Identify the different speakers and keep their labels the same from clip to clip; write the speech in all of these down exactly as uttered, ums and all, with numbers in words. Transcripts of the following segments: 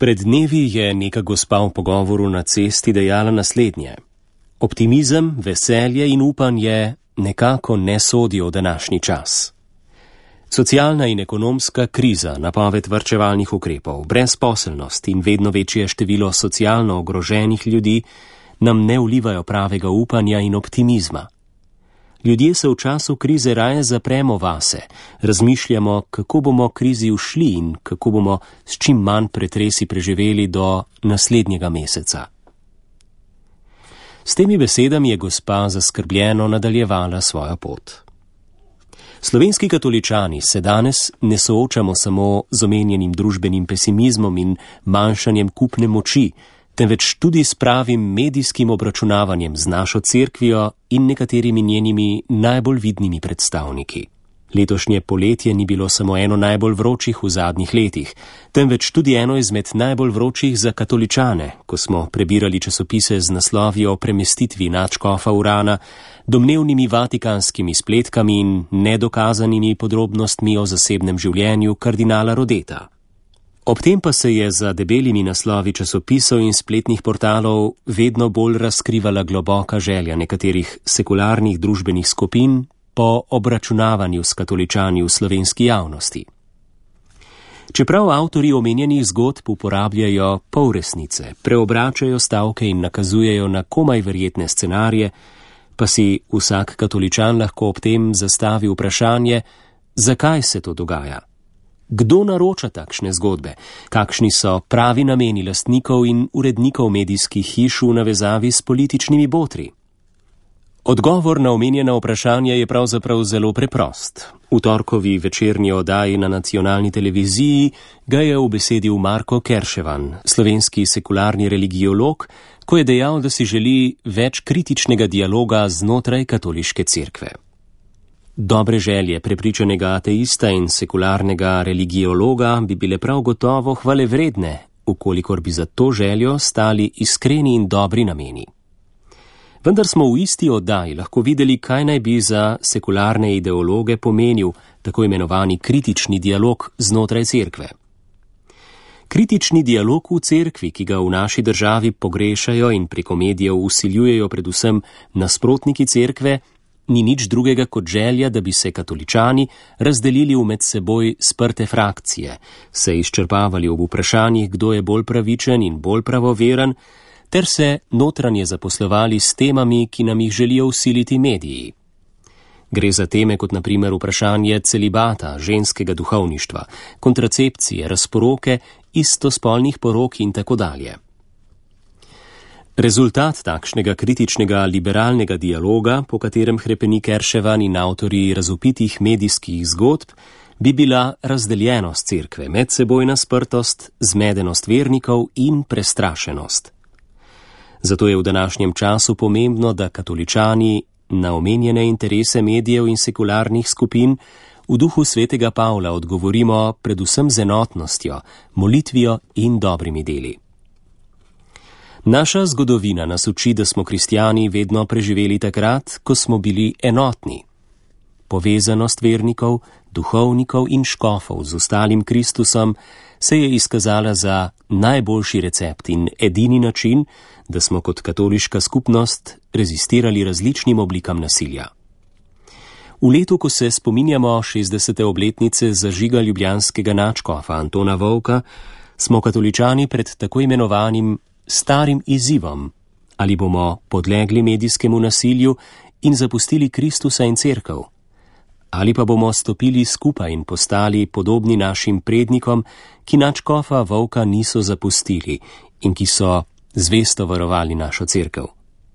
Speaker 1: Pred dnevi je neka gospa v pogovoru na cesti dejala naslednje: optimizem, veselje in upanje nekako ne sodijo v današnji čas. Socialna in ekonomska kriza, napoved varčevalnih ukrepov, brezposelnost in vedno večje število socialno ogroženih ljudi nam ne vlivajo pravega upanja in optimizma. Ljudje se v času krize raje zapremo vase, razmišljamo, kako bomo krizi ušli in kako bomo s čim manj pretresi preživeli do naslednjega meseca. S temi besedami je gospa zaskrbljeno nadaljevala svojo pot. Slovenski katoličani se danes ne soočamo samo z omenjenim družbenim pesimizmom in manjšanjem kupne moči, temveč tudi s pravim medijskim obračunavanjem z našo cerkvijo in nekaterimi njenimi najbolj vidnimi predstavniki. Letošnje poletje ni bilo samo eno najbolj vročih v zadnjih letih, temveč tudi eno izmed najbolj vročih za katoličane, ko smo prebirali časopise z naslovi o premestitvi nadškofa Urana, domnevnimi vatikanskimi spletkami in nedokazanimi podrobnostmi o zasebnem življenju kardinala Rodeta. Ob tem pa se je za debelimi naslovi časopisov in spletnih portalov vedno bolj razkrivala globoka želja nekaterih sekularnih družbenih skupin po obračunavanju s katoličani v slovenski javnosti. Čeprav avtorji omenjenih zgodb uporabljajo polresnice, preobračajo stavke in nakazujejo na komaj verjetne scenarije, pa si vsak katoličan lahko ob tem zastavi vprašanje, zakaj se to dogaja. Kdo naroča takšne zgodbe? Kakšni so pravi nameni lastnikov in urednikov medijskih hiš v navezavi s političnimi botri? Odgovor na omenjena vprašanja je pravzaprav zelo preprost. V torkovi večerni oddaji na nacionalni televiziji ga je ubesedil Marko Kerševan, slovenski sekularni religiolog, ko je dejal, da si želi več kritičnega dialoga znotraj katoliške cerkve. Dobre želje prepričanega ateista in sekularnega religiologa bi bile prav gotovo hvalevredne, ukolikor bi za to željo stali iskreni in dobri nameni. Vendar smo v isti oddaji lahko videli, kaj naj bi za sekularne ideologe pomenil tako imenovani kritični dialog znotraj cerkve. Kritični dialog v cerkvi, ki ga v naši državi pogrešajo in preko medijev vsiljujejo predvsem nasprotniki cerkve, ni nič drugega kot želja, da bi se katoličani razdelili v med seboj sprte frakcije, se izčrpavali ob vprašanjih, kdo je bolj pravičen in bolj pravoveren, ter se notranje zaposlovali s temami, ki nam jih želijo vsiliti mediji. Gre za teme kot na primer vprašanje celibata, ženskega duhovništva, kontracepcije, razporoke, istospolnih porok in tako dalje. Rezultat takšnega kritičnega liberalnega dialoga, po katerem hrepeni Kerševan in avtorji razvpitih medijskih zgodb, bi bila razdeljenost cerkve, medsebojna sprtost, zmedenost vernikov in prestrašenost. Zato je v današnjem času pomembno, da katoličani na omenjene interese medijev in sekularnih skupin v duhu svetega Pavla odgovorimo predvsem z enotnostjo, molitvijo in dobrimi deli. Naša zgodovina nas uči, da smo kristjani vedno preživeli takrat, ko smo bili enotni. Povezanost vernikov, duhovnikov in škofov z ostalim Kristusom se je izkazala za najboljši recept in edini način, da smo kot katoliška skupnost rezistirali različnim oblikam nasilja. V letu, ko se spominjamo šestdesete obletnice zažiga ljubljanskega nadškofa Antona Vovka, smo katoličani pred tako imenovanim starim izzivom, ali bomo podlegli medijskemu nasilju in zapustili Kristusa in cerkev, ali pa bomo stopili skupaj in postali podobni našim prednikom, ki nadškofa Vovka niso zapustili in ki so zvesto varovali našo cerkev.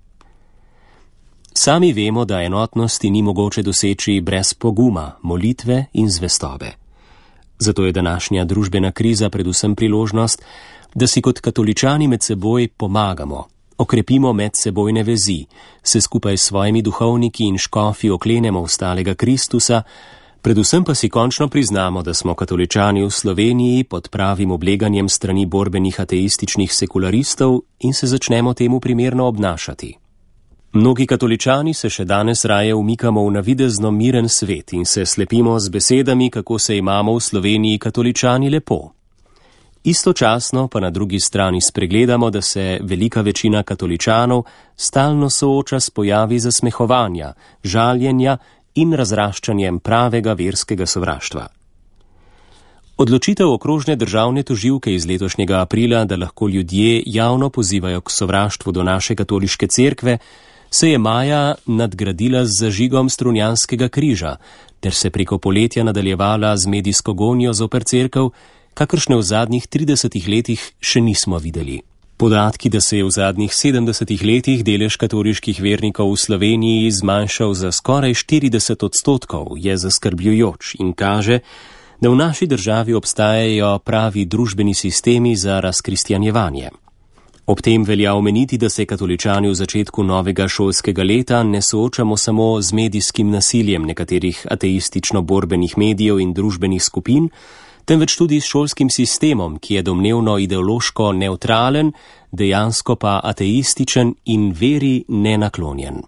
Speaker 1: Sami vemo, da enotnosti ni mogoče doseči brez poguma, molitve in zvestobe. Zato je današnja družbena kriza predvsem priložnost, da si kot katoličani med seboj pomagamo, okrepimo medsebojne vezi, se skupaj s svojimi duhovniki in škofi oklenemo ostalega Kristusa, predvsem pa si končno priznamo, da smo katoličani v Sloveniji pod pravim obleganjem strani borbenih ateističnih sekularistov in se začnemo temu primerno obnašati. Mnogi katoličani se še danes raje umikamo v navidezno miren svet in se slepimo z besedami, kako se imamo v Sloveniji katoličani lepo. Istočasno pa na drugi strani spregledamo, da se velika večina katoličanov stalno sooča s pojavi zasmehovanja, žaljenja in razraščanjem pravega verskega sovraštva. Odločitev okrožne državne tožilke iz letošnjega aprila, da lahko ljudje javno pozivajo k sovraštvu do naše katoliške cerkve, se je maja nadgradila z zažigom strunjanskega križa, ter se preko poletja nadaljevala z medijsko gonjo zoper cerkev, kakršne v zadnjih tridesetih letih še nismo videli. Podatki, da se je v zadnjih sedemdesetih letih delež katoliških vernikov v Sloveniji zmanjšal za skoraj štirideset odstotkov, je zaskrbljujoč in kaže, da v naši državi obstajajo pravi družbeni sistemi za razkristjanjevanje. Ob tem velja omeniti, da se katoličani v začetku novega šolskega leta ne soočamo samo z medijskim nasiljem nekaterih ateistično-borbenih medijev in družbenih skupin, temveč tudi s šolskim sistemom, ki je domnevno ideološko nevtralen, dejansko pa ateističen in veri nenaklonjen.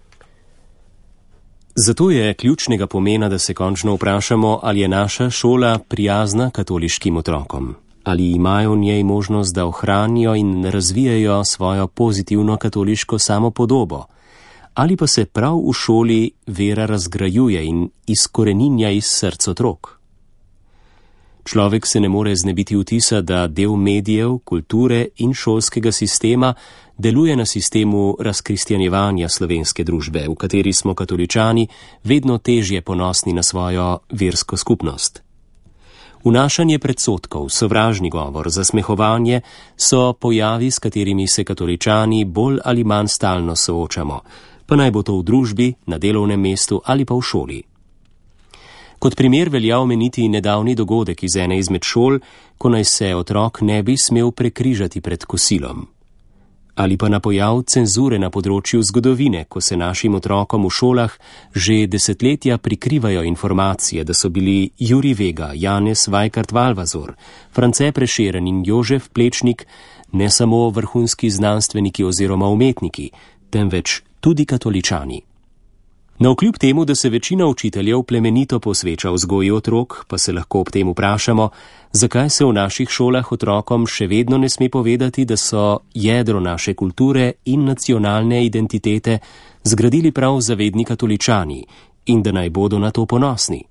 Speaker 1: Zato je ključnega pomena, da se končno vprašamo, ali je naša šola prijazna katoliškim otrokom. Ali imajo v njej možnost, da ohranijo in razvijajo svojo pozitivno katoliško samopodobo, ali pa se prav v šoli vera razgrajuje in izkoreninja iz src otrok. Človek se ne more znebiti vtisa, da del medijev, kulture in šolskega sistema deluje na sistemu razkristjanjevanja slovenske družbe, v kateri smo katoličani vedno težje ponosni na svojo versko skupnost. Vnašanje predsodkov, sovražni govor, zasmehovanje so pojavi, s katerimi se katoličani bolj ali manj stalno soočamo, pa naj bo to v družbi, na delovnem mestu ali pa v šoli. Kot primer velja omeniti nedavni dogodek iz ene izmed šol, ko naj se otrok ne bi smel prekrižati pred kosilom. Ali pa na pojav cenzure na področju zgodovine, ko se našim otrokom v šolah že desetletja prikrivajo informacije, da so bili Jurij Vega, Janez Vajkard-Valvazor, France Prešeren in Jožef Plečnik ne samo vrhunski znanstveniki oziroma umetniki, temveč tudi katoličani. Navkljub temu, da se večina učiteljev plemenito posveča vzgoji otrok, pa se lahko ob tem vprašamo, zakaj se v naših šolah otrokom še vedno ne sme povedati, da so jedro naše kulture in nacionalne identitete zgradili prav zavedni katoličani in da naj bodo na to ponosni.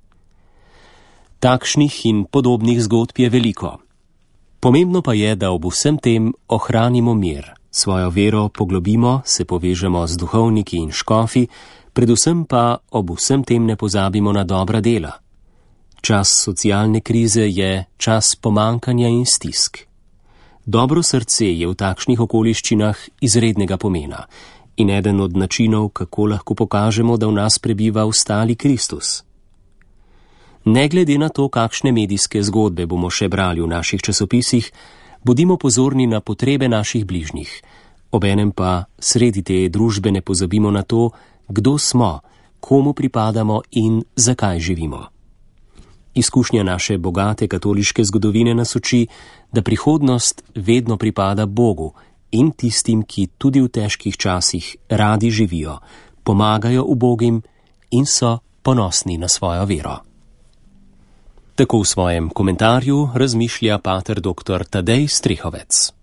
Speaker 1: Takšnih in podobnih zgodb je veliko. Pomembno pa je, da ob vsem tem ohranimo mir, svojo vero poglobimo, se povežemo z duhovniki in škofi, predvsem pa ob vsem tem ne pozabimo na dobra dela. Čas socialne krize je čas pomankanja in stisk. Dobro srce je v takšnih okoliščinah izrednega pomena in eden od načinov, kako lahko pokažemo, da v nas prebiva ostali Kristus. Ne glede na to, kakšne medijske zgodbe bomo še brali v naših časopisih, bodimo pozorni na potrebe naših bližnjih. Obenem pa sredi te družbe ne pozabimo na to, kdo smo, komu pripadamo in zakaj živimo. Izkušnja naše bogate katoliške zgodovine nas uči, da prihodnost vedno pripada Bogu in tistim, ki tudi v težkih časih radi živijo, pomagajo ubogim in so ponosni na svojo vero. Tako v svojem komentarju razmišlja pater doktor Tadej Strehovec.